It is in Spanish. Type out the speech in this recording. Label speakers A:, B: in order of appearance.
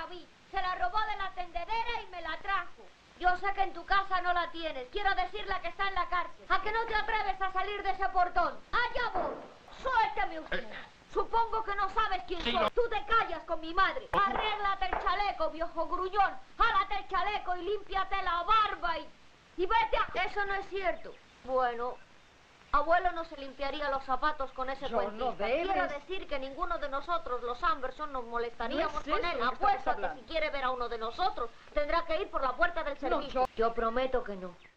A: la vi. Se la robó de la tendedera y me la trajo. Yo sé que en tu casa no la tienes. Quiero decirle que está en la cárcel. ¿A que no te atreves a salir de ese portón? ¡Allá voy! ¡Suélteme usted! Supongo que no sabes quién soy. No. Tú te callas con mi madre. Arréglate el chaleco, viejo gruñón. Jálate el chaleco y límpiate la barba y vete a... Eso no es cierto. Bueno, abuelo no se limpiaría los zapatos con ese cuentista. Quiero decir que ninguno de nosotros, los Anderson, nos molestaríamos con él. Apuesto a que si quiere ver a uno de nosotros, tendrá que ir por la puerta del servicio. Yo prometo que no.